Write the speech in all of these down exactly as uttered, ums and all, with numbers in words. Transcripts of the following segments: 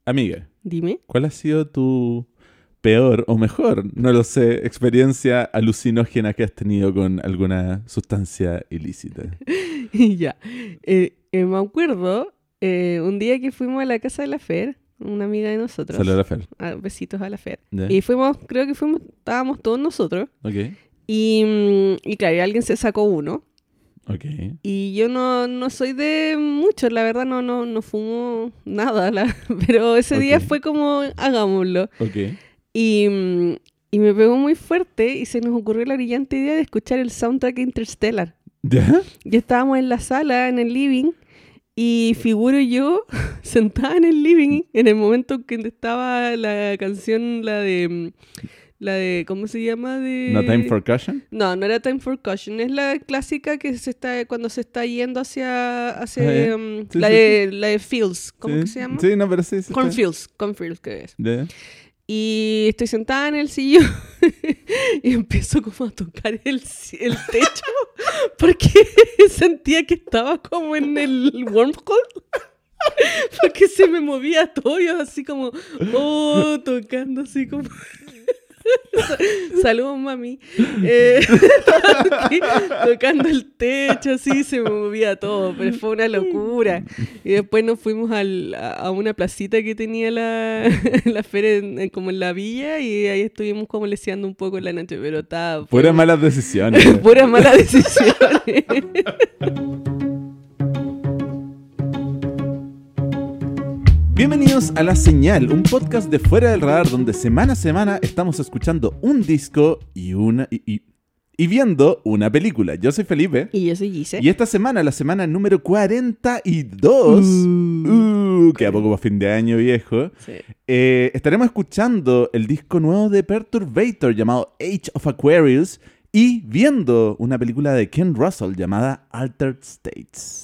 Amiga, Dime. ¿cuál ha sido tu peor o mejor, no lo sé, experiencia alucinógena que has tenido con alguna sustancia ilícita? Ya. Eh, eh, me acuerdo eh, un día que fuimos a la casa de la Fer, una amiga de nosotros. Saludos a la Fer. Ah, besitos a la Fer. ¿Ya? Y fuimos, creo que fuimos, estábamos todos nosotros. Ok, Y, mm, y claro, y alguien se sacó uno. ok. Y yo no, no soy de mucho, la verdad no, no, no fumo nada. La, pero ese Ok. día fue como, hagámoslo. Ok. Y, mm, y me pegó muy fuerte y se nos ocurrió la brillante idea de escuchar el soundtrack de Interstellar. ¿Ya? Ya estábamos en la sala, en el living, y figuro yo sentada en el living en el momento en que estaba la canción, la de... La de, ¿cómo se llama? De... ¿No Time for Caution? No, no era Time for Caution. Es la clásica que se está cuando se está yendo hacia... hacia Ah, ya. um, Sí, la, sí, de, la de Fields. ¿Cómo Sí. que se llama? Sí, no, pero sí. sí está. Cornfields. Cornfields, que es. ¿Ya? Y estoy sentada en el sillón y empiezo como a tocar el, el techo porque sentía que estaba como en el wormhole. Porque se me movía todo, yo así como, oh, tocando así como... Saludos, mami. Eh, aquí, tocando el techo, así se me movía todo, pero fue una locura. Y después nos fuimos al, a, a una placita que tenía la, la feria, en- en- como en la villa, y ahí estuvimos como leseando un poco en la noche, pero estaba... fue Puras un- malas decisiones. Puras malas decisiones. Bienvenidos a La Señal, un podcast de Fuera del Radar donde semana a semana estamos escuchando un disco y una y, y- y viendo una película. Yo soy Felipe Y yo soy Gise. y esta semana, la semana número cuarenta y dos, uh, que a poco para fin de año, viejo, Sí. eh, estaremos escuchando el disco nuevo de Perturbator llamado Age of Aquarius y viendo una película de Ken Russell llamada Altered States.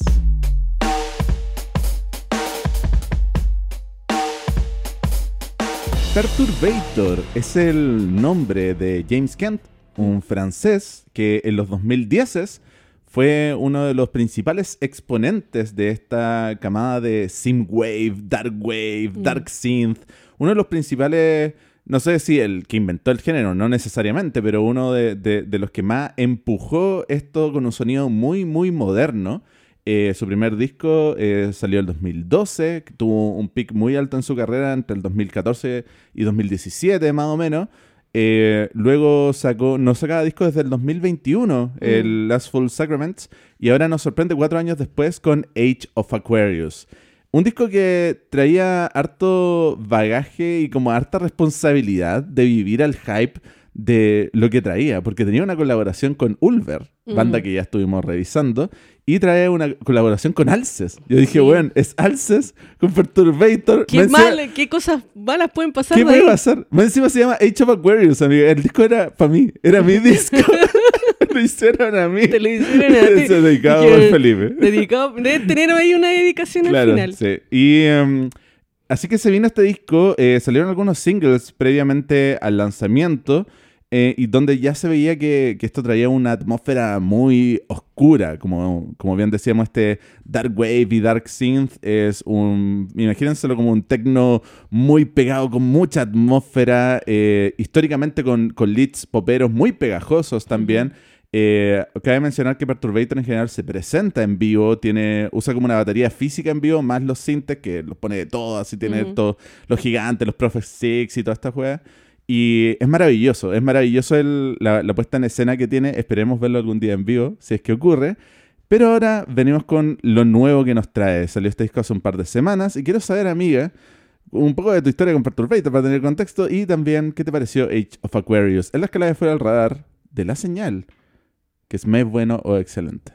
Perturbator es el nombre de James Kent, un francés que en los dos mil diez fue uno de los principales exponentes de esta camada de synthwave, darkwave, Mm. dark synth. Uno de los principales, no sé si el que inventó el género, no necesariamente, pero uno de, de- de los que más empujó esto con un sonido muy, muy moderno. Eh, su primer disco eh, salió en el dos mil doce, que tuvo un pic muy alto en su carrera entre el dos mil catorce y dos mil diecisiete más o menos. Eh, luego sacó, no sacaba disco desde el dos mil veintiuno, Mm. el Last Full Sacraments, y ahora nos sorprende cuatro años después con Age of Aquarius. Un disco que traía harto bagaje y como harta responsabilidad de vivir al hype de lo que traía, porque tenía una colaboración con Ulver, banda Mm. que ya estuvimos revisando, y trae una colaboración con Alces. Yo dije, Sí. bueno, es Alces con Perturbator. ¿Qué, Más encima- mal, ¿Qué cosas malas pueden pasar ¿Qué de ahí? puede pasar? Más encima se llama Age of Aquarius, amigo. El disco era para mí, era mi disco. Lo hicieron a mí. Te lo hicieron a ti. Se dedicado Dijeron, por Felipe. Dedicado, debe tener ahí una dedicación al Claro, final. sí. Y em, así que se vino este disco, eh, salieron algunos singles previamente al lanzamiento, eh, y donde ya se veía que, que esto traía una atmósfera muy oscura, como, como bien decíamos, este dark wave y dark synth es un, imagínenselo como un techno muy pegado, con mucha atmósfera, eh, históricamente con, con leads poperos muy pegajosos también. Eh, cabe mencionar que Perturbator en general se presenta en vivo, tiene, usa como una batería física en vivo, más los sintes que los pone de todo, así tiene Ujú. todos los gigantes, los Prophet Six y toda esta juega. Y es maravilloso, es maravilloso el- la, la puesta en escena que tiene. Esperemos verlo algún día en vivo, si es que ocurre. Pero ahora venimos con lo nuevo que nos trae. Salió este disco hace un par de semanas y quiero saber, amiga, un poco de tu historia con Perturbator para tener contexto y también qué te pareció Age of Aquarius en la escala de fuera del radar de La Señal, que es más bueno o excelente.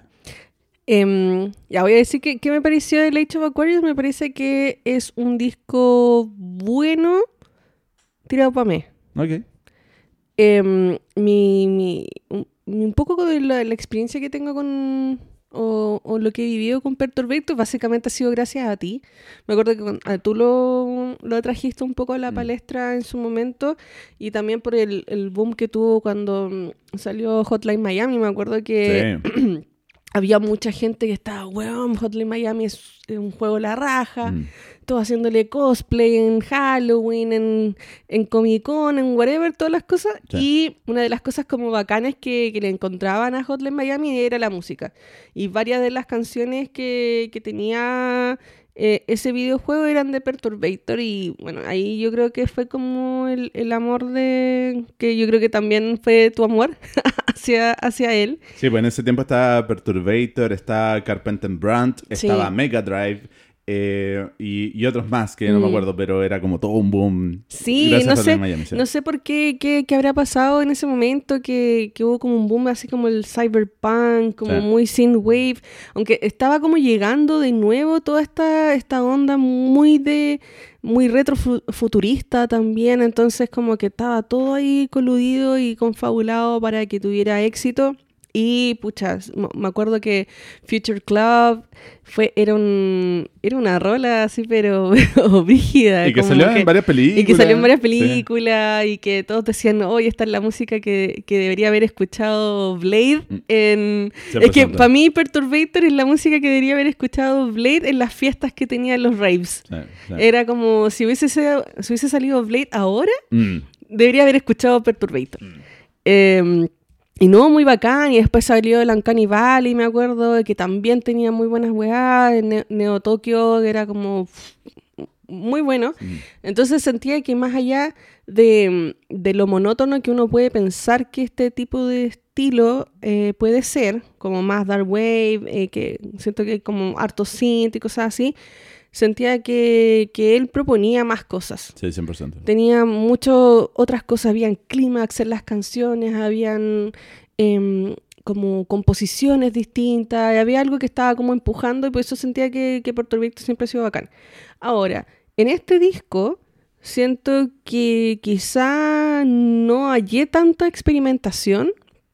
Em, ya voy a decir que, que me pareció el Age of Aquarius. Me parece que es un disco bueno tirado para mí. Ok. Em, mi, mi, un, un poco de la, la experiencia que tengo con o, o lo que he vivido con Perturbator básicamente ha sido gracias a ti. Me acuerdo que con- a- tú lo, lo trajiste un poco a la Mm. palestra en su momento, y también por el, el boom que tuvo cuando mm, salió Hotline Miami. Me acuerdo que Sí. había mucha gente que estaba, weón, Hotline Miami es, es un juego la raja. Mm. todos haciéndole cosplay en Halloween, en, en Comic Con, en whatever, todas las cosas. Sí. Y una de las cosas como bacanas que, que le encontraban a Hotline Miami era la música. Y varias de las canciones que, que tenía eh, ese videojuego eran de Perturbator. Y bueno, ahí yo creo que fue como el, el amor de... que yo creo que también fue tu amor hacia, hacia él. Sí, pues en ese tiempo estaba Perturbator, estaba Carpenter Brand, estaba sí. Mega Drive... Eh, y, y otros más que no mm. me acuerdo, pero era como todo un boom. Sí, no sé, Miami, ¿sí? no sé por qué, qué, qué habrá pasado en ese momento, que, que hubo como un boom así como el cyberpunk, como sí. muy synthwave, aunque estaba como llegando de nuevo toda esta, esta onda muy de muy retrofuturista también, entonces como que estaba todo ahí coludido y confabulado para que tuviera éxito. Y, pucha, me acuerdo que Future Club fue, era, un, era una rola así, pero, pero brígida. Y que salió que, en varias películas. Y que salió en varias películas, sí. Y que todos decían, oye, esta es la música que, que debería haber escuchado Blade en... Es que para mí Perturbator es la música que debería haber escuchado Blade en las fiestas que tenía en los raves. Sí, sí. Era como, si hubiese, si hubiese salido Blade ahora, mm. debería haber escuchado Perturbator. Mm. Eh, Y no, muy bacán, y después salió el Uncanny Valley, me acuerdo, que también tenía muy buenas weas, Ne- Neo Tokyo, que era como pff, muy bueno. Sí. Entonces sentía que más allá de, de lo monótono que uno puede pensar que este tipo de estilo eh, puede ser, como más dark wave, eh, que siento que como harto synth y cosas así, sentía que, que él proponía más cosas. Sí, cien por ciento. Tenía muchas otras cosas, habían clímax en las canciones, habían eh, como composiciones distintas, había algo que estaba como empujando y por eso sentía que, que Perturbator siempre ha sido bacán. Ahora, en este disco siento que quizá no hallé tanta experimentación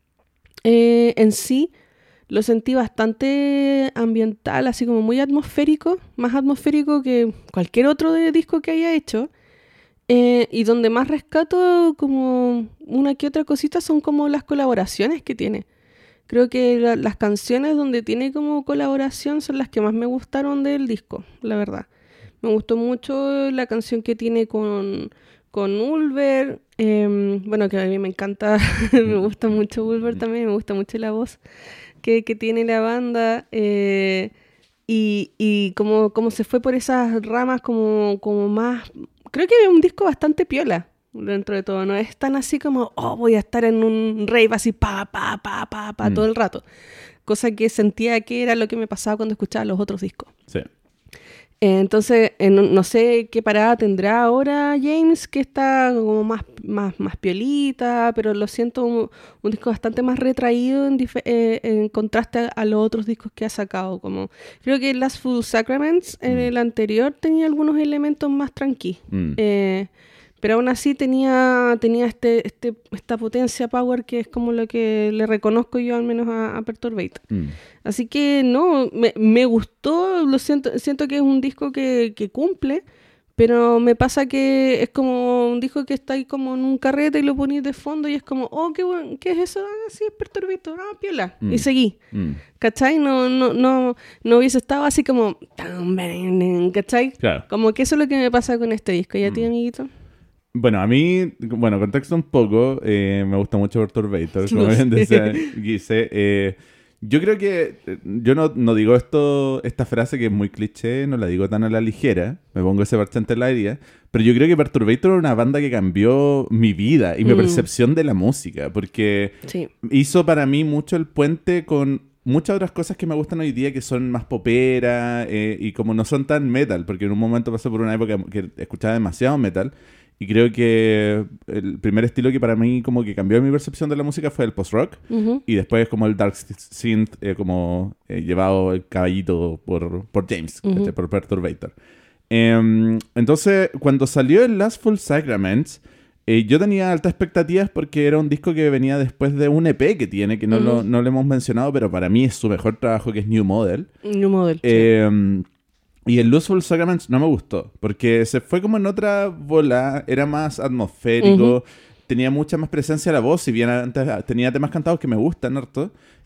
eh, en sí. Lo sentí bastante ambiental, así como muy atmosférico, más atmosférico que cualquier otro de disco que haya hecho. Eh, y donde más rescato como una que otra cosita son como las colaboraciones que tiene. Creo que la, las canciones donde tiene como colaboración son las que más me gustaron del disco, la verdad. Me gustó mucho la canción que tiene con, con Ulver, eh, bueno, que a mí me encanta, me gusta mucho Ulver también, me gusta mucho la voz Que, que tiene la banda eh, y, y como, como se fue por esas ramas como, como más... Creo que es un disco bastante piola dentro de todo, no es tan así como, oh, voy a estar en un rave así, pa, pa, pa, pa, pa, mm. todo el rato. Cosa que sentía que era lo que me pasaba cuando escuchaba los otros discos. Sí. Eh, entonces, eh, no, no sé qué parada tendrá ahora James, que está como más, más, más piolita, pero lo siento un, un disco bastante más retraído en, dif- eh, en contraste a, a los otros discos que ha sacado. Como, creo que Last Full Sacraments, mm. en el anterior, tenía algunos elementos más tranqui. Mm. Eh, pero aún así tenía, tenía este, este, esta potencia power que es como lo que le reconozco yo al menos a, a Perturbator. Mm. Así que no, me, me gustó, lo siento, siento que es un disco que, que cumple, pero me pasa que es como un disco que está ahí como en un carrete y lo ponís de fondo y es como, oh, qué bueno, ¿qué es eso? Ah, sí, es Perturbator, ah, piola. Mm. Y seguí. Mm. ¿Cachai? No, no, no, no hubiese estado así como, ¿cachai? Claro. Como que eso es lo que me pasa con este disco. ¿Y a ti, mm. amiguito? Bueno, a mí, bueno, contexto un poco, eh, me gusta mucho Perturbator, como bien decía Guise. Eh, yo creo que, yo no, no digo esto, esta frase que es muy cliché, no la digo tan a la ligera, me pongo ese parche ante la herida, pero yo creo que Perturbator es una banda que cambió mi vida y mi mm. percepción de la música, porque sí. hizo para mí mucho el puente con muchas otras cosas que me gustan hoy día que son más popera eh, y como no son tan metal, porque en un momento pasé por una época que escuchaba demasiado metal. Y creo que el primer estilo que para mí como que cambió mi percepción de la música fue el post-rock. Uh-huh. Y después como el dark synth, eh, como eh, llevado el caballito por, por James, uh-huh. por Perturbator. Eh, entonces, cuando salió el Last Full Sacraments, eh, yo tenía altas expectativas porque era un disco que venía después de un E P que tiene, que no, uh-huh. lo, no lo hemos mencionado, pero para mí es su mejor trabajo, que es New Model. New Model, eh, sí. Y el Last Full Sacraments no me gustó, porque se fue como en otra bola, era más atmosférico, uh-huh. tenía mucha más presencia la voz, si bien antes tenía temas cantados que me gustan harto,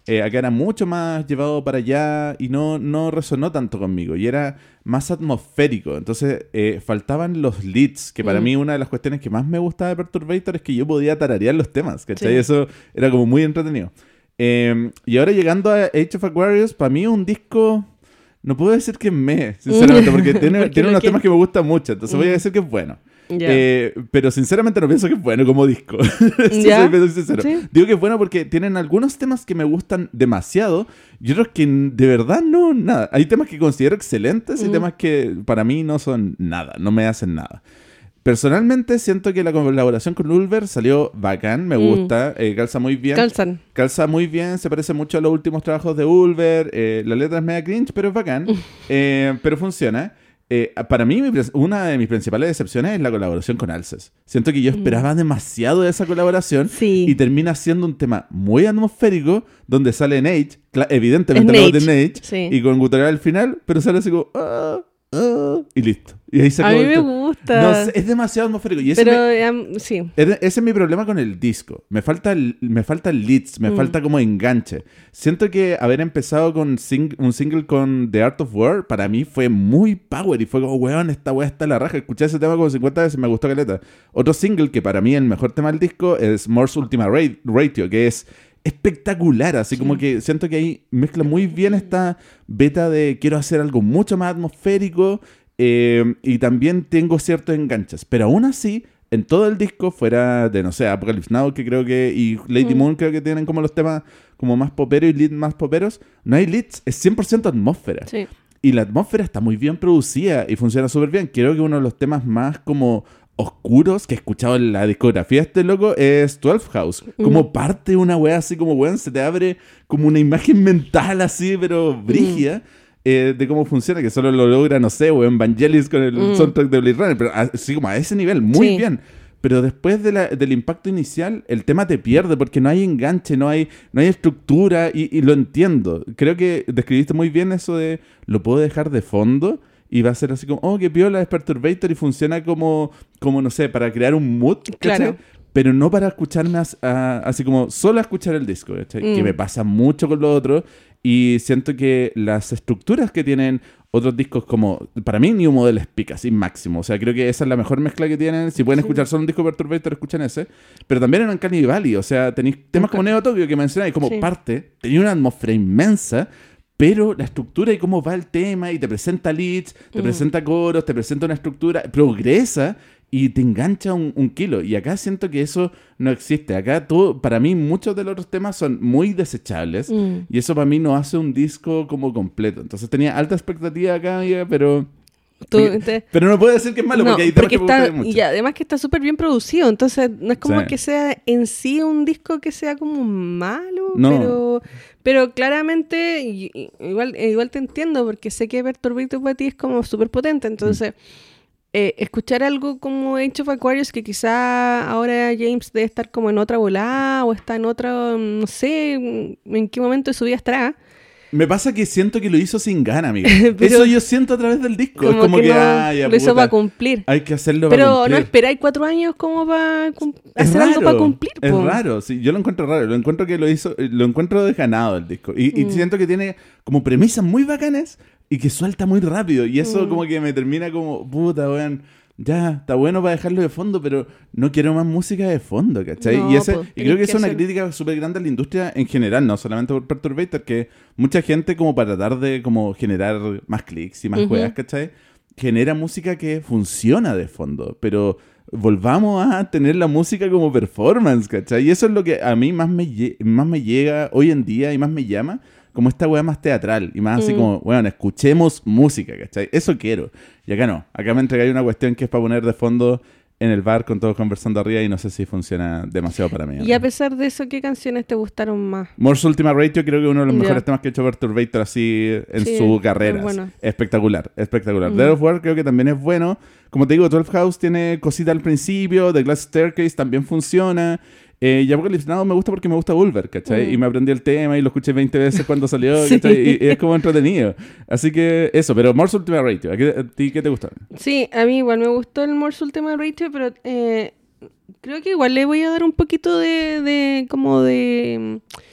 Eh, acá era mucho más llevado para allá y no, no resonó tanto conmigo. Y era más atmosférico. Entonces eh, faltaban los leads, que para Mm. mí una de las cuestiones que más me gustaba de Perturbator es que yo podía tararear los temas, ¿cachai? Sí. Eso era como muy entretenido. Eh, y ahora llegando a Age of Aquarius, para mí es un disco... No puedo decir que me, sinceramente, porque tiene, Porque tiene lo unos que- temas que me gustan mucho, entonces voy a Mm. decir que es bueno. Ya. Eh, pero sinceramente no pienso que es bueno como disco. Si ¿Ya? soy sincero. Sí. Digo que es bueno porque tienen algunos temas que me gustan demasiado y otros que de verdad no, nada. Hay temas que considero excelentes y Mm. temas que para mí no son nada, no me hacen nada. Personalmente siento que la colaboración con Ulver salió bacán, me Mm. gusta, eh, calza muy bien. Calzan. Calza muy bien, se parece mucho a los últimos trabajos de Ulver. eh, la letra es media cringe, pero es bacán. eh, pero funciona. Eh, para mí, mi pres- una de mis principales decepciones es la colaboración con Alces. Siento que yo esperaba demasiado de esa colaboración Sí. y termina siendo un tema muy atmosférico donde sale Nate, cla- evidentemente Es no Nate, de Nate, sí. y con gutural al final, pero sale así como... "Ah, ah", y listo. Y ahí se A acabó mí el me tema. gusta. No sé, es demasiado atmosférico. Y ese Pero, me- em, sí. ese ese es mi problema con el disco. Me falta, el- me falta leads, me Mm. falta como enganche. Siento que haber empezado con sing- un single con The Art of War, para mí fue muy power. Y fue como, weón, esta weá está a la raja. Escuché ese tema como cincuenta veces, me gustó caleta. Otro single que para mí es el mejor tema del disco es Morse Ultima Ra- Ratio, que es espectacular. Así como que siento que ahí mezcla muy bien esta beta de quiero hacer algo mucho más atmosférico. Eh, y también tengo ciertos enganches. Pero aún así, en todo el disco, fuera de, no sé, Apocalypse Now, que creo que, y Lady Mm. Moon, creo que tienen como los temas como más poperos y leads más poperos, no hay leads, es cien por ciento atmósfera. Sí. Y la atmósfera está muy bien producida y funciona súper bien. Creo que uno de los temas más como oscuros que he escuchado en la discografía de este loco es twelve House. Como Mm. parte de una wea así como, weón, se te abre como una imagen mental así, pero Mm. brígida. eh, de cómo funciona, que solo lo logra, no sé, weón, Vangelis con el Mm. soundtrack de Blade Runner, pero así como a ese nivel, muy Sí. bien. Pero después de la- del impacto inicial, el tema te pierde porque no hay enganche, no hay, no hay estructura y, y lo entiendo. Creo que describiste muy bien eso de lo puedo dejar de fondo y va a ser así como, oh, qué piola, es Perturbator y funciona como, como no sé, para crear un mood, ¿cachai? Claro. Pero no para escucharme as- a- así como solo a escuchar el disco, ¿cachai? Mm. Que me pasa mucho con lo otro y siento que las estructuras que tienen otros discos como, para mí New Model es pica, así máximo, o sea, creo que esa es la mejor mezcla que tienen. Si pueden Sí. escuchar solo un disco Perturbator, escuchen ese, pero también en Uncanny Valley, o sea, tenéis temas como Neo Tokyo que mencionáis como Sí. parte, tenía una atmósfera inmensa, pero la estructura y cómo va el tema y te presenta leads, te Mm. presenta coros, te presenta una estructura, progresa y te engancha un, un kilo. Y acá siento que eso no existe. Acá todo, para mí muchos de los otros temas son muy desechables Mm. y eso para mí no hace un disco como completo. Entonces tenía alta expectativa acá, amiga, pero... Tú- Porque- te- pero no puedo decir que es malo No, porque hay temas porque que me está, gustan mucho. y además que está súper bien producido, entonces no es como Sí. que sea en sí un disco que sea como malo, No. pero pero claramente y- y- igual igual te entiendo porque sé que Perturbator para ti es como súper potente, entonces eh, escuchar algo como Age of Aquarius que quizá ahora James debe estar como en otra volada o está en otra, no sé en qué momento de su vida estará. Me pasa que siento que lo hizo sin gana, amiga. Pero- Eso yo siento a través del disco. Como, es como que, que, no, ah, ya, lo hizo puta, para cumplir. hay que hacerlo Pero para no cumplir. esperáis cuatro años como para cum- Es hacer algo raro, para cumplir. Es po. raro, sí, yo lo encuentro raro, lo encuentro que lo hizo, lo encuentro desganado el disco. Y, y Mm. siento que tiene como premisas muy bacanas y que suelta muy rápido. Y eso Mm. como que me termina como, puta, weón, ya, está bueno para dejarlo de fondo, pero no quiero más música de fondo, ¿cachai? No, y ese, po, y tenés creo que que es una hacer- crítica súper grande a la industria en general, no solamente por Perturbator, que mucha gente como para tratar de como generar más clics y más Ujú. weas, ¿cachai? Genera música que funciona de fondo, pero volvamos a tener la música como performance, ¿cachai? Y eso es lo que a mí más me, lle- más me llega hoy en día y más me llama, como esta wea más teatral y más así Mm. como, bueno, escuchemos música, ¿cachai? Eso quiero. Y acá no, acá me entregáis una cuestión que es para poner de fondo en el bar con todos conversando arriba y no sé si funciona demasiado para mí. Y a pesar de eso, ¿qué canciones te gustaron más? Morse Ultima Ratio creo que es uno de los Ya. mejores temas que ha hecho Perturbator así en Sí, su es carrera. bueno. Espectacular, espectacular. Mm. Dead of War creo que también es bueno. Como te digo, twelve House tiene cosita al principio, The Glass Staircase también funciona. Eh, y Apocalypse Now me gusta porque me gusta Ulver, ¿cachai? Mm. Y me aprendí el tema y lo escuché veinte veces cuando salió, Sí. ¿cachai? Y, y es como entretenido. Así que eso, pero Morse Ultima Ratio, ¿a, qué- a ti qué te gustó? Sí, a mí igual me gustó el Morse Ultima Ratio, pero eh, creo que igual le voy a dar un poquito de, de como de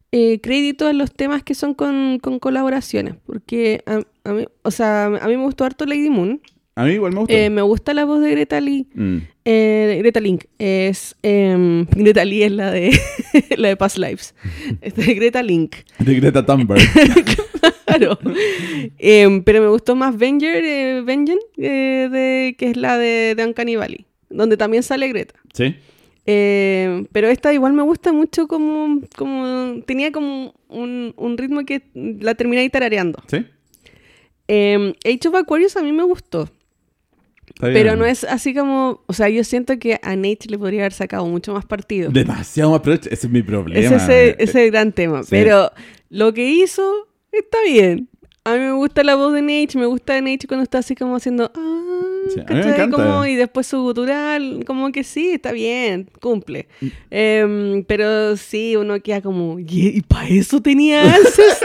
eh, crédito a los temas que son con, con colaboraciones, porque a, a mí, o sea, a mí me gustó harto Lady Moon. A mí igual me gustó. Eh, me gusta la voz de Greta Lee. Mm. Eh, Greta Link es eh, Greta Lee es la de la de Past Lives. Este es Greta Link. De Greta Thunberg. Claro. Eh, pero me gustó más Venger, eh, Vengen, eh, de, que es la de, de Uncanny Valley, donde también sale Greta. Sí. Eh, pero esta igual me gusta mucho como, como tenía como un, un ritmo que la terminé ahí tarareando. Sí. Eh, Age of Aquarius a mí me gustó. Pero no es así como... O sea, yo siento que a Nate le podría haber sacado mucho más partido. Demasiado más provecho. Ese es mi problema. Ese es el, ese es el gran tema. Sí. Pero lo que hizo está bien. A mí me gusta la voz de Nate. Me gusta de Nate cuando está así como haciendo... Ah, sí, a mí me encanta. Como, y después su gutural. Como que sí, está bien. Cumple. Mm. Eh, pero sí, uno queda como... ¿Y, y para eso tenía Ansys?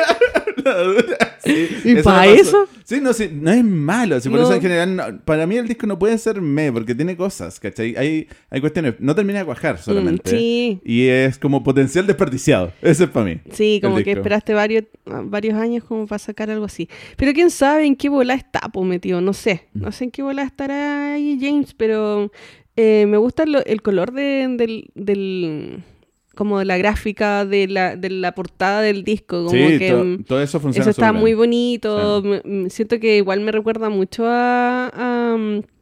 Sí, ¿Y para eso? Sí, no, sí, no es malo. Sí, por no. eso en general, no, para mí el disco no puede ser me, porque tiene cosas, ¿cachai? Hay, hay cuestiones. No termina de cuajar solamente. Mm, sí. Y es como potencial desperdiciado. Eso es para mí. Sí, como que esperaste varios, varios años como para sacar algo así. Pero quién sabe en qué bola está pues, metido. No sé. No sé en qué bola estará ahí James, pero eh, me gusta lo, el color de, del... del como de la gráfica de la, de la portada del disco. Como sí, que, to, todo eso funciona. Eso está muy bonito. Sí. Me, siento que igual me recuerda mucho a, a,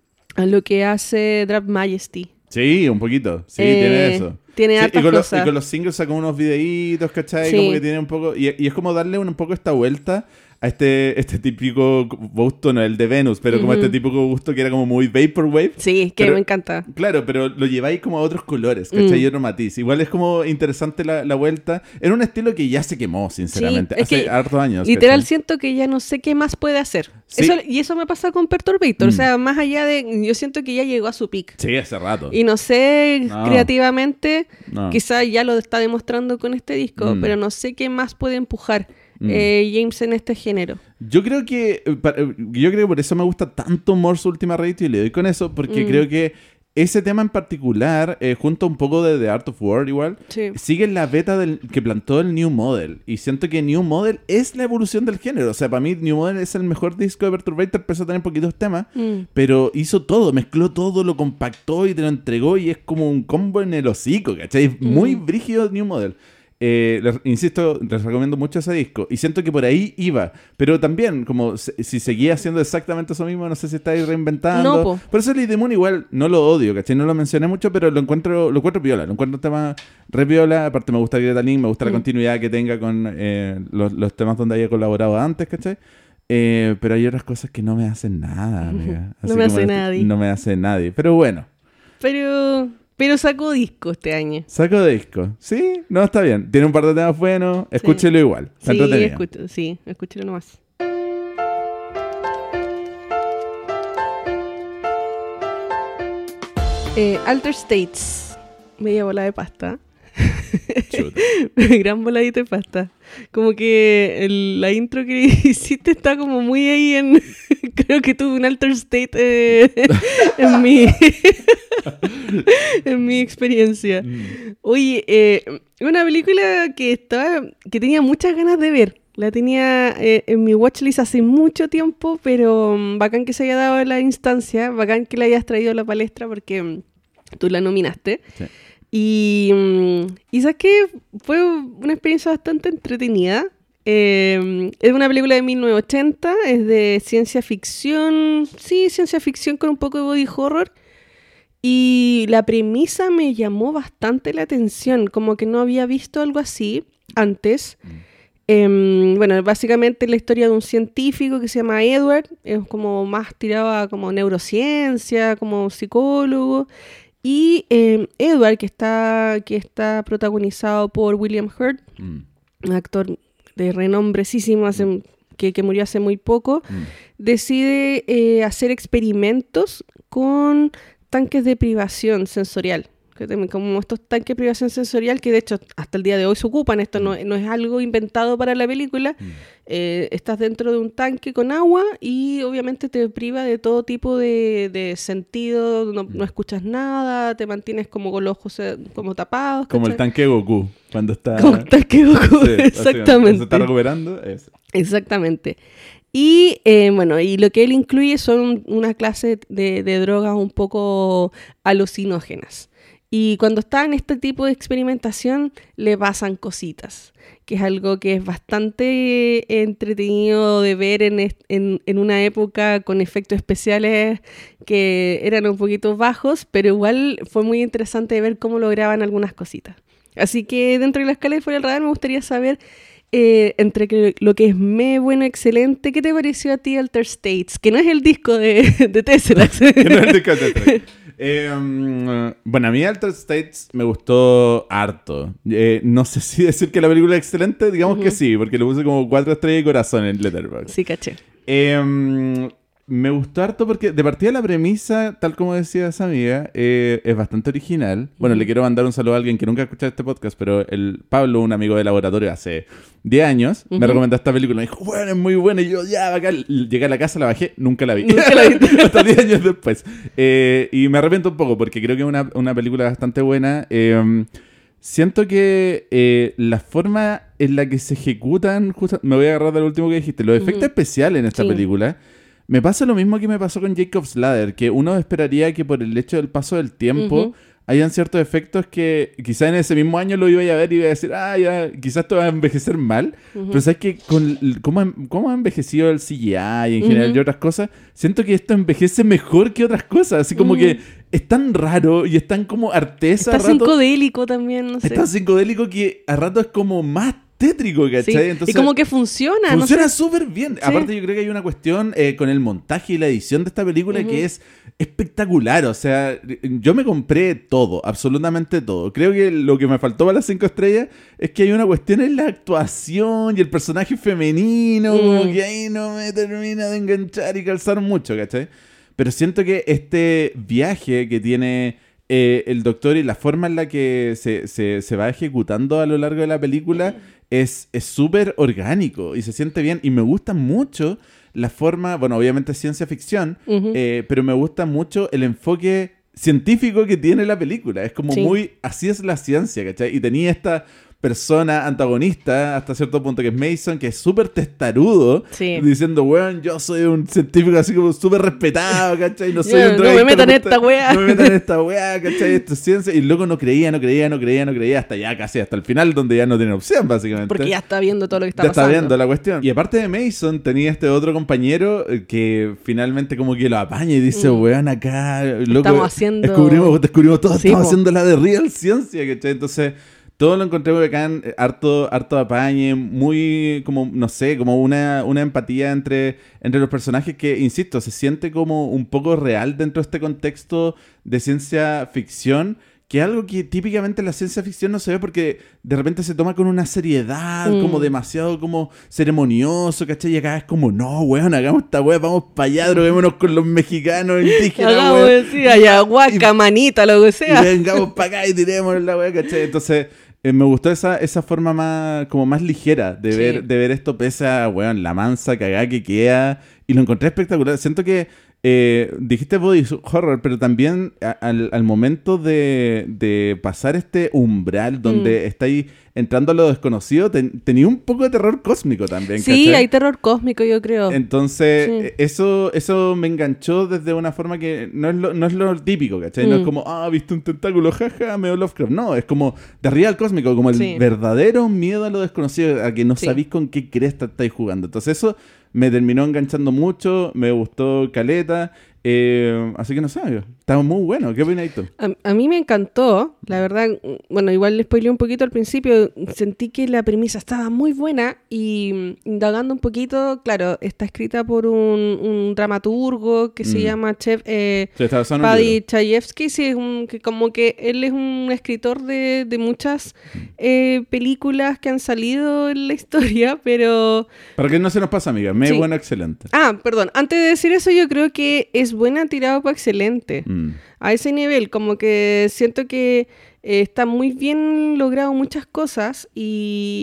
a lo que hace Draft Majesty. Sí, un poquito. Sí, eh, tiene eso. Tiene sí, hartas y con cosas. Los, y con los singles saca unos videitos, ¿cachai? Sí. Como que tiene un poco... Y, y es como darle un, un poco esta vuelta a este, este típico gusto, no el de Venus, pero uh-huh. como este típico gusto que era como muy vaporwave. Sí, que pero, me encanta. Claro, pero lo lleváis como a otros colores, ¿cachai? Mm. Y otro matiz. Igual es como interesante la, la vuelta. Era un estilo que ya se quemó, sinceramente. Sí, hace hartos años. Literal ¿cachai? Siento que ya no sé qué más puede hacer. Sí. Eso, y eso me pasa con Perturbator. Mm. O sea, más allá de... Yo siento que ya llegó a su pic. Sí, hace rato. Y no sé, no. creativamente, no. quizás ya lo está demostrando con este disco, mm. pero no sé qué más puede empujar mm. eh, James en este género. Yo creo que yo creo que por eso me gusta tanto Morse Ultima Ratio y le doy con eso, porque mm. creo que ese tema en particular, eh, junto un poco de The Art of War igual, sí. sigue la beta del, que plantó el New Model. Y siento que New Model es la evolución del género. O sea, para mí New Model es el mejor disco de Perturbator. Empezó a tener poquitos temas, mm. pero hizo todo, mezcló todo, lo compactó y te lo entregó. Y es como un combo en el hocico, ¿cachai? Mm. Muy brígido New Model. Eh, les, insisto, les recomiendo mucho ese disco. Y siento que por ahí iba. Pero también, como se, si seguía haciendo exactamente eso mismo, no sé si estáis reinventando. No, po. Por eso Lady Moon igual no lo odio, ¿cachai? No lo mencioné mucho, pero lo encuentro lo encuentro piola. Lo encuentro un tema re piola. Aparte me gusta Greta Link, me gusta mm. la continuidad que tenga con eh, los, los temas donde haya colaborado antes, ¿cachai? Eh, pero hay otras cosas que no me hacen nada, amiga. Así no me hace este, nadie. No me hace nadie. Pero bueno. Pero... Pero sacó disco este año. Sacó disco. Sí, no, está bien. Tiene un par de temas buenos. Escúchelo sí. igual. Está sí, entretenido. Escucho, sí, escúchelo nomás. Eh, Alter States. Media bola de pasta. Gran voladita de pasta. Como que el, la intro que hiciste está como muy ahí en... Creo que tuve un alter state eh, en mi... en mi experiencia. Mm. Oye, eh, una película que estaba... que tenía muchas ganas de ver. La tenía eh, en mi watchlist hace mucho tiempo, pero um, bacán que se haya dado la instancia, bacán que la hayas traído a la palestra porque um, tú la nominaste. Sí. Y, y sabes que fue una experiencia bastante entretenida. Eh, es una película de mil novecientos ochenta, es de ciencia ficción, sí, ciencia ficción con un poco de body horror. Y la premisa me llamó bastante la atención, como que no había visto algo así antes. Mm. Eh, bueno, básicamente la historia de un científico que se llama Edward, es como más tirado a como neurociencia, como psicólogo. Y eh, Edward, que está, que está protagonizado por William Hurt, mm. un actor de renombresísimo hace, mm. que, que murió hace muy poco, mm. decide eh, hacer experimentos con tanques de privación sensorial. Como estos tanques de privación sensorial que de hecho hasta el día de hoy se ocupan. Esto no, no es algo inventado para la película. Mm. eh, estás dentro de un tanque con agua y obviamente te priva de todo tipo de, de sentido, no, no escuchas nada, te mantienes como con los ojos eh, como tapados. Como ¿cachai? el tanque de Goku, cuando está... Como el tanque Goku, Sí, exactamente. se está recuperando, eso. Exactamente. Y eh, bueno, y lo que él incluye son una clase de, de drogas un poco alucinógenas. Y cuando está en este tipo de experimentación, le pasan cositas, que es algo que es bastante entretenido de ver en, est- en, en una época con efectos especiales que eran un poquito bajos, pero igual fue muy interesante ver cómo lograban algunas cositas. Así que dentro de la escala de Fuera del Radar me gustaría saber, eh, entre que, lo que es me, bueno, excelente, ¿qué te pareció a ti Alter States? Que no es el disco de, de Tesseract. Que no es el disco de Tesseract. Eh, um, bueno, a mí Altered States me gustó harto. Eh, no sé si decir que la película es excelente, digamos uh-huh. que sí, porque le puse como cuatro estrellas y corazón en Letterboxd. Sí, caché. Eh, um, me gustó harto porque de partida la premisa, tal como decía esa amiga, eh, es bastante original. Bueno, uh-huh. le quiero mandar un saludo a alguien que nunca ha escuchado este podcast, pero el Pablo, un amigo de laboratorio hace diez años, uh-huh. me recomendó esta película. Me dijo, bueno, es muy buena. Y yo, ya, acá llegué a la casa, la bajé, nunca la vi. Nunca la vi. Hasta diez años después. Eh, y me arrepiento un poco porque creo que es una, una película bastante buena. Eh, siento que eh, la forma en la que se ejecutan, justo, me voy a agarrar del último que dijiste, los efectos uh-huh. especiales en esta sí. película. Me pasa lo mismo que me pasó con Jacob's Ladder, que uno esperaría que por el hecho del paso del tiempo uh-huh. hayan ciertos efectos que quizás en ese mismo año lo iba a ver y iba a decir, ah, ya, quizás esto va a envejecer mal, uh-huh. pero sabes que con cómo, cómo ha envejecido el C G I y en general uh-huh. y otras cosas, siento que esto envejece mejor que otras cosas, así como uh-huh. que es tan raro y es tan como artesa. Está psicodélico también, no sé. Es tan psicodélico que a rato es como más tétrico, ¿cachai? Sí. Entonces, y como que funciona. Funciona no sé. súper bien. Sí. Aparte yo creo que hay una cuestión eh, con el montaje y la edición de esta película uh-huh. que es espectacular. O sea, yo me compré todo, absolutamente todo. Creo que lo que me faltó para las cinco estrellas es que hay una cuestión en la actuación y el personaje femenino, uh-huh. que ahí no me termina de enganchar y calzar mucho, ¿cachai? Pero siento que este viaje que tiene eh, el doctor y la forma en la que se, se, se va ejecutando a lo largo de la película es súper orgánico y se siente bien. Y me gusta mucho la forma, bueno, obviamente es ciencia ficción, uh-huh. eh, pero me gusta mucho el enfoque científico que tiene la película. Es como sí. muy, así es la ciencia, ¿cachai? Y tenía esta persona antagonista hasta cierto punto que es Mason, que es súper testarudo, sí. diciendo, weón, yo soy un científico así como súper respetado, ¿cachai? No soy yeah, un no me metan en esta weá. No me metan en esta weá, ¿cachai? Esto es ciencia. Y luego no creía, no creía, no creía, no creía, hasta ya casi, hasta el final, donde ya no tiene opción, básicamente. Porque ya está viendo todo lo que está ya pasando. Ya está viendo la cuestión. Y aparte de Mason, tenía este otro compañero que finalmente como que lo apaña y dice, mm. weón, acá, loco, estamos haciendo... descubrimos, descubrimos todo, sí, estamos po. haciendo la de real ciencia, ¿cachai? Entonces... todo lo encontré muy bacán, harto, harto apañe, muy como, no sé, como una, una empatía entre, entre los personajes que, insisto, se siente como un poco real dentro de este contexto de ciencia ficción, que es algo que típicamente en la ciencia ficción no se ve porque de repente se toma con una seriedad, mm. como demasiado como ceremonioso, ¿cachai? Y acá es como, no, weón, hagamos esta weá, vamos para allá, droguémonos con los mexicanos indígenas, hagamos, weón. Sí, ayahuasca, manita, lo que sea. Y vengamos para acá y tiremos la weá, ¿cachai? Entonces... Eh, me gustó esa, esa forma más como más ligera de, sí. ver, de ver esto pese a, weón, la mansa cagada que queda. Y lo encontré espectacular. Siento que eh, dijiste body horror, pero también a, al, al momento de, de pasar este umbral donde mm. estáis entrando a lo desconocido, ten, tenía un poco de terror cósmico también. Sí, ¿cachai? Hay terror cósmico, yo creo. Entonces, sí. eso, eso me enganchó desde una forma que no es lo, no es lo típico, ¿cachai? Mm. No es como, ah, viste un tentáculo, jaja, medio Lovecraft. No, es como de real cósmico, como el sí. verdadero miedo a lo desconocido, a que no sí. sabéis con qué cresta estáis jugando. Entonces, eso me terminó enganchando mucho, me gustó caleta. Eh, así que no sé, está muy bueno. ¿Qué opinas tú? A, a mí me encantó, la verdad. Bueno, igual le spoileé un poquito al principio. Sentí que la premisa estaba muy buena y indagando un poquito, claro, está escrita por un, un dramaturgo que mm. se llama Chef eh, sí, Paddy Chayefsky. Sí, es un, que como que él es un escritor de, de muchas eh, películas que han salido en la historia, pero... Para que no se nos pasa, amiga. Me sí. bueno, excelente. Ah, perdón. Antes de decir eso, yo creo que es buena tirado para excelente. Mm. A ese nivel, como que siento que eh, está muy bien logrado muchas cosas y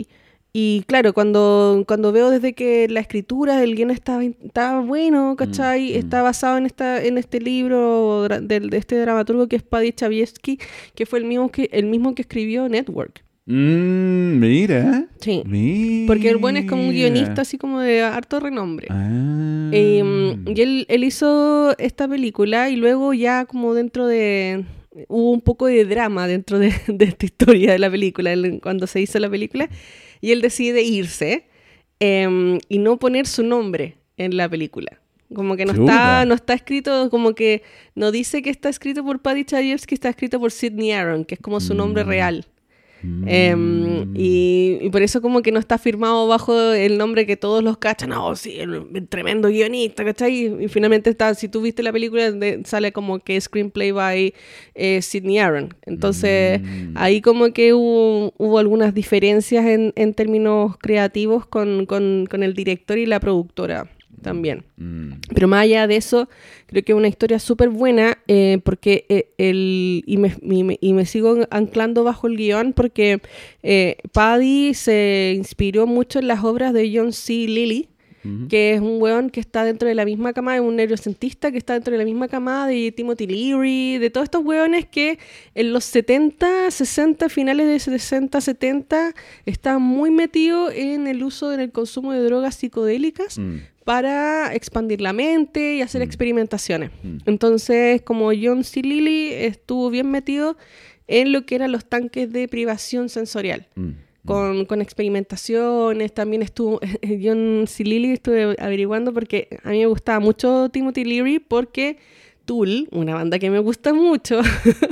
Y claro, cuando, cuando veo desde que la escritura del guion estaba, estaba bueno, ¿cachai? Mm, mm. Está basado en esta en este libro dra- de, de este dramaturgo que es Paddy Chayefsky, que fue el mismo que, el mismo que escribió Network. Mm, mira. Sí. Mira. Porque el bueno es como un guionista así como de harto renombre. Ah. Eh, y él, él hizo esta película y luego ya como dentro de... Hubo un poco de drama dentro de, de esta historia de la película, él- cuando se hizo la película. Y él decide irse eh, y no poner su nombre en la película. Como que no Chuta. está, no está escrito, como que no dice que está escrito por Paddy Chayefsky, está escrito por Sidney Aaron, que es como su nombre Mm. real. Mm. Eh, y, y por eso como que no está firmado bajo el nombre que todos los cachan. No, sí, el, el tremendo guionista, ¿cachai? Y, y finalmente está, si tú viste la película, de- sale como que screenplay by eh, Sidney Aaron. Entonces, Mm. ahí como que hubo, hubo algunas diferencias en, en términos creativos con, con, con el director y la productora también. Mm. Pero más allá de eso, creo que es una historia súper buena eh, porque eh, el, y, me, y, me, y me sigo anclando bajo el guión porque eh, Paddy se inspiró mucho en las obras de John C. Lilly, Ujú. que es un weón que está dentro de la misma camada, es un neurocientista que está dentro de la misma camada de Timothy Leary, de todos estos weones que en los setenta, sesenta, finales de sesenta, setenta, estaban muy metidos en el uso, en el consumo de drogas psicodélicas Mm. para expandir la mente y hacer Mm. experimentaciones. Mm. Entonces, como John C. Lilly estuvo bien metido en lo que eran los tanques de privación sensorial. Mm. Con, con experimentaciones, también estuvo, John C. Lilly estuve averiguando porque a mí me gustaba mucho Timothy Leary porque Tool, una banda que me gusta mucho,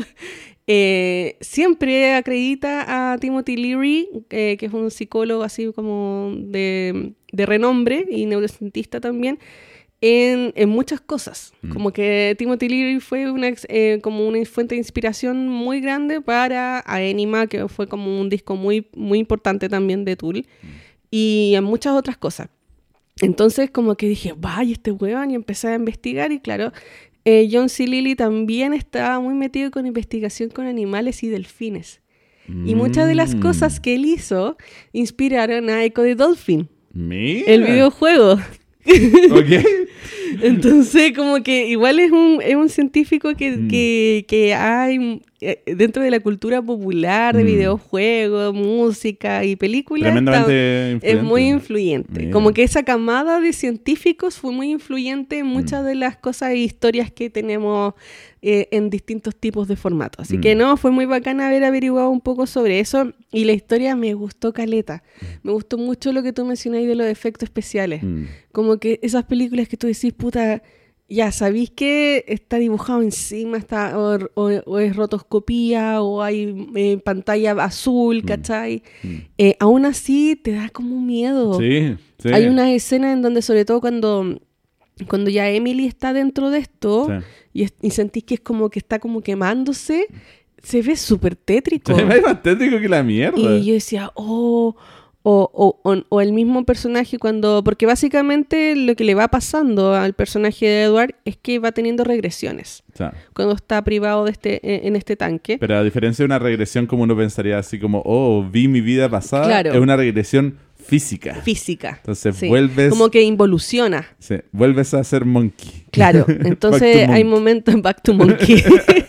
eh, siempre acredita a Timothy Leary, eh, que es un psicólogo así como de, de renombre y neurocientista también, en, en muchas cosas. Mm. Como que Timothy Leary fue una, ex- eh, como una fuente de inspiración muy grande para Anima, que fue como un disco muy, muy importante también de Tool, y en muchas otras cosas. Entonces como que dije, vaya este weón, y empecé a investigar y claro, eh, John C. Lilly también estaba muy metido con investigación con animales y delfines. Y muchas de las Mm. cosas que él hizo inspiraron a Echo the Dolphin, Mira. el videojuego. Ok. Entonces, como que igual es un, es un científico que, Mm. que, que hay eh, dentro de la cultura popular de Mm. videojuegos, música y películas. Tremendamente está- es muy influyente. influyente. Mira. Como que esa camada de científicos fue muy influyente en muchas Mm. de las cosas e historias que tenemos eh, en distintos tipos de formatos. Así Mm. que no, fue muy bacán haber averiguado un poco sobre eso. Y la historia me gustó caleta. Me gustó mucho lo que tú mencionáis de los efectos especiales. Mm. Como que esas películas que tú decís, puta, ya sabéis que está dibujado encima, está, o, o- o es rotoscopía, o hay eh, pantalla azul, Mm. ¿cachai? Mm. Eh, aún así te da como miedo. Sí, sí. Hay una escena en donde, sobre todo cuando, cuando ya Emily está dentro de esto, Sí. y, es- y sentís que es como que está como quemándose, se ve súper tétrico. Se ve más tétrico que la mierda. Y yo decía, oh, o, o, o, o el mismo personaje cuando... Porque básicamente lo que le va pasando al personaje de Edward es que va teniendo regresiones O sea, cuando está privado de este, en este tanque. pero a diferencia de una regresión como uno pensaría así como, oh, vi mi vida pasada, Claro. es una regresión física. Física. Entonces Sí. vuelves, Como que involuciona. sí, vuelves a ser monkey. Claro, Back entonces to hay monkey. momentos back to monkey.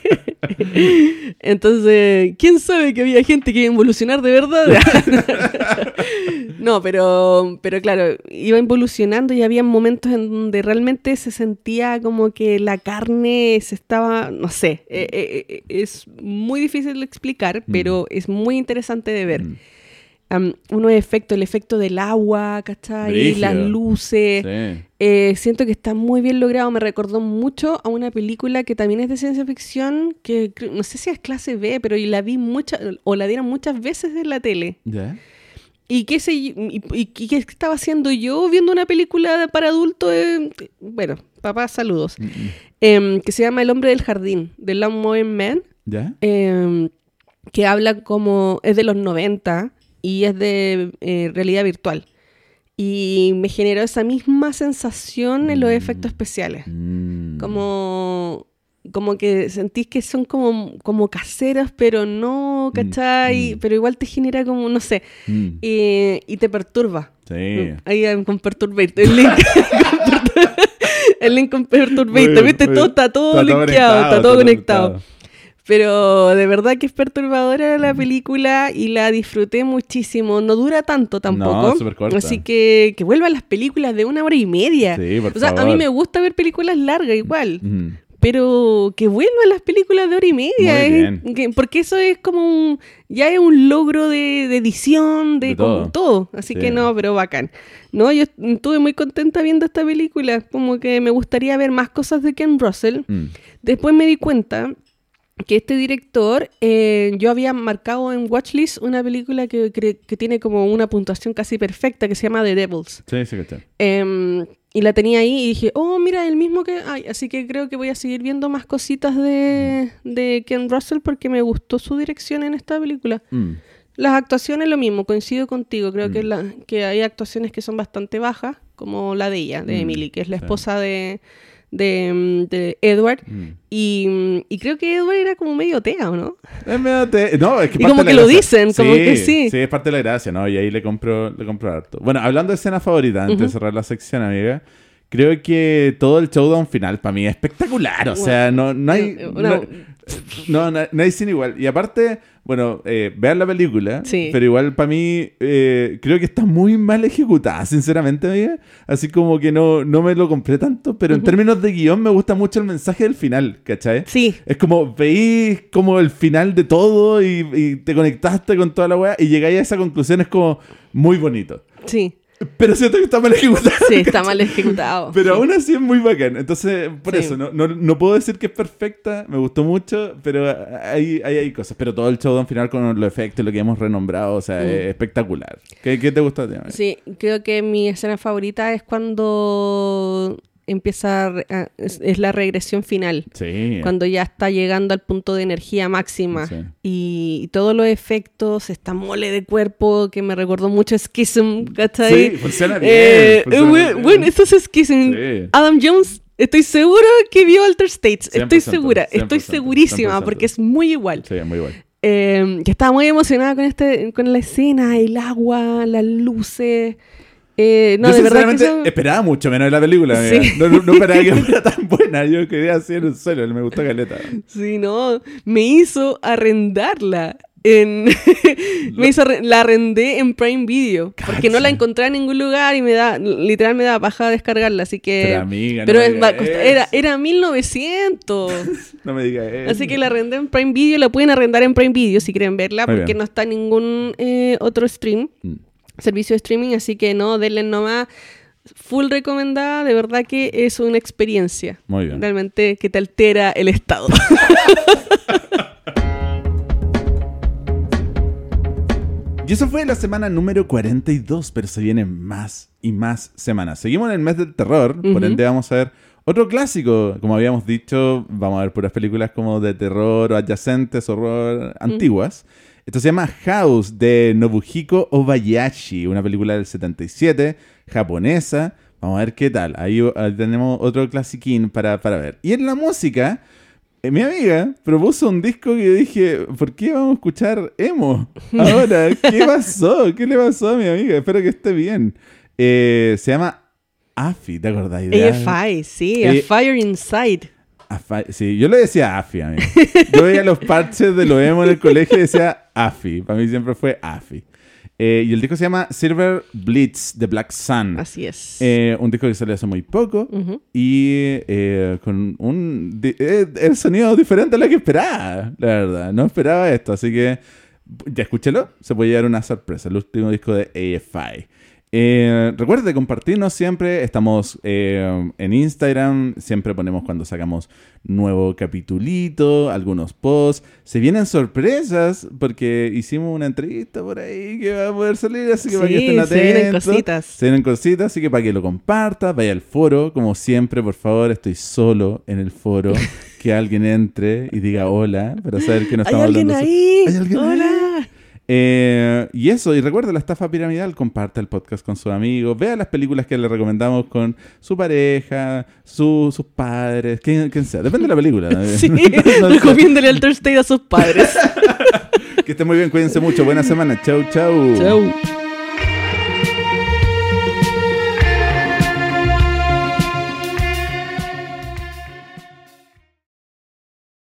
Entonces, ¿quién sabe que había gente que iba a involucionar de verdad? No, pero, pero claro, iba involucionando y había momentos en donde realmente se sentía como que la carne se estaba, no sé, eh, eh, eh, es muy difícil de explicar, pero es muy interesante de ver. Mm. Um, unos efectos, el efecto del agua, ¿cachai? Brígido. Las luces. Sí. Eh, siento que está muy bien logrado. Me recordó mucho a una película que también es de ciencia ficción, que creo- no sé si es clase B, pero la vi muchas, o la dieron muchas veces en la tele. ¿Ya? ¿Y qué, sé, yo- y, y- y qué estaba haciendo yo viendo una película para adultos? Eh, bueno, papá, saludos. Mm, mm. Em, que se llama El hombre del jardín, de Lawnmower Man, ¿Ya? em, que habla como, es de los noventa y es de eh, realidad virtual. Y me generó esa misma sensación en los Mm. efectos especiales. Mm. Como como que sentís que son como, como caseras, pero no, ¿cachai? Mm, mm. Pero igual te genera como, no sé, Mm. y, y te perturba. Sí. Ahí hay con Perturbator, el link. El link con Perturbator, Muy- ¿viste? muy- Todo está todo está todo linkeado, conectado, está todo todo conectado. conectado. Pero de verdad que es perturbadora la película y la disfruté muchísimo. No dura tanto tampoco. No, súper corta. Así que que vuelvan las películas de una hora y media. Sí, por O sea, a mí favor. me gusta ver películas largas igual. Mm. Pero que vuelvan las películas de hora y media. Muy es- bien. que- porque eso es como un... Ya es un logro de, de edición, de, De como todo. todo. Así Sí. que no, pero bacán. No, yo estuve muy contenta viendo esta película. Como que me gustaría ver más cosas de Ken Russell. Mm. Después me di cuenta que este director, eh, yo había marcado en Watchlist una película que, que, que tiene como una puntuación casi perfecta, que se llama The Devils. Sí, sí, ¿cachai? Eh, y la tenía ahí y dije, oh, mira, el mismo que hay. Así que creo que voy a seguir viendo más cositas de, de Ken Russell porque me gustó su dirección en esta película. Mm. Las actuaciones lo mismo, coincido contigo. Creo Mm. que, la, que hay actuaciones que son bastante bajas, como la de ella, de Mm, Emily, que es la sí. esposa de, de, de Edward. Mm. Y, y creo que Edward era como medio tea, ¿o no? Es medio te- No, es que Y parte como de la que lo gracia. dicen, como que sí. Sí, es parte de la gracia, ¿no? Y ahí le compro, le compro harto. Bueno, hablando de escena favorita, antes de Ujú. cerrar la sección, amiga, creo que todo el showdown final para mí es espectacular. O sea, no, no hay... Eh, No, no. no, no, no hay sin igual. Y aparte, bueno, eh, vean la película, Sí. pero igual para mí eh, creo que está muy mal ejecutada, sinceramente, amiga. Así como que no, no me lo compré tanto, pero en Ujú. términos de guión me gusta mucho el mensaje del final, ¿cachai? Sí, Es como veis como el final de todo y, y te conectaste con toda la weá y llegáis a esa conclusión, es como muy bonito. sí. Pero siento que está mal ejecutado. Sí, está mal ejecutado. Pero sí. aún así es muy bacán. Entonces, por Sí. eso, no, no, no puedo decir que es perfecta, me gustó mucho, pero hay, hay, hay cosas. Pero todo el showdown final con los efectos, lo que hemos renombrado, o sea, Mm. es espectacular. ¿Qué, qué te gusta a ti, amiga? Sí, creo que mi escena favorita es cuando empieza, a re- a- es, es la regresión final. Sí. Cuando ya está llegando al punto de energía máxima Sí. y, y todos los efectos, esta mole de cuerpo que me recordó mucho a Schism, Sí, ¿cachai? funciona bien. Eh, funciona eh, bien. bueno, esto es Schism. Sí. Adam Jones, estoy seguro que vio Alter States. cien por Estoy ciento, segura, cien por estoy ciento, segurísima cien por ciento. porque es muy igual. Sí, muy bueno. Eh, que estaba muy emocionada con este, con la escena, el agua, las luces. Eh, no, Yo de verdad que sinceramente eso... esperaba mucho menos de la película, amiga. Sí. No, no, no esperaba que fuera tan buena. Yo quería hacer en serio, me gustó caleta. Sí, no, me hizo arrendarla. En me hizo arre- la arrendé en Prime Video porque no la Cacha. encontré en ningún lugar y me da literal me da paja descargarla, así que Pero amiga, no pero me es- digas va- costa- era eso. era mil novecientos. No me digas eso. Así que la arrendé en Prime Video, la pueden arrendar en Prime Video si quieren verla Muy porque bien. no está en ningún eh, otro stream, Mm. servicio de streaming, así que no, denle nomás. Full recomendada, de verdad que es una experiencia. Muy bien. Realmente que te altera el estado. Y eso fue la semana número cuarenta y dos, pero se vienen más y más semanas. Seguimos en el mes del terror, por Ujú. ende vamos a ver otro clásico. Como habíamos dicho, vamos a ver puras películas como de terror o adyacentes, horror, antiguas. Esto se llama House, de Nobuhiko Obayashi, una película del setenta y siete, japonesa. Vamos a ver qué tal. Ahí, ahí tenemos otro clasiquín para, para ver. Y en la música, eh, mi amiga propuso un disco que yo dije, ¿por qué vamos a escuchar emo ahora? ¿Qué pasó? ¿Qué le pasó a mi amiga? Espero que esté bien. Eh, se llama Afi, ¿te acordáis de A F I, sí, A Eh, Fire Inside. Afi? Sí, yo le decía Afi, amigo. Yo veía los parches de lo emo en el colegio y decía Afi. Para mí siempre fue Afi. Eh, y el disco se llama Silver Blitz de Black Sun. Así es. Eh, un disco que salió hace muy poco Ujú. y eh, con un di- eh, el sonido diferente a lo que esperaba, la verdad. No esperaba esto, así que ya escúchelo, se puede llevar una sorpresa. El último disco de A F I. Eh, recuerde compartirnos siempre. Estamos eh, en Instagram. Siempre ponemos cuando sacamos nuevo capitulito, algunos posts. Se vienen sorpresas porque hicimos una entrevista por ahí que va a poder salir. Así que para que Sí, estén se vienen atentos. cositas. Se vienen cositas, así que para que lo compartas, vaya al foro. Como siempre, por favor, estoy solo en el foro. Que alguien entre y diga hola para saber que no ¿Hay estamos alguien hablando. so- ahí? ¿Hay alguien Hola. ahí? Eh, y eso, y recuerda la estafa piramidal, comparte el podcast con sus amigos, vea las películas que le recomendamos con su pareja, su, sus padres, quien, quien sea, depende de la película. Sí, No sé. recomiéndale Altered State a sus padres. Que estén muy bien, cuídense mucho, buena semana, chau, chau. Chau.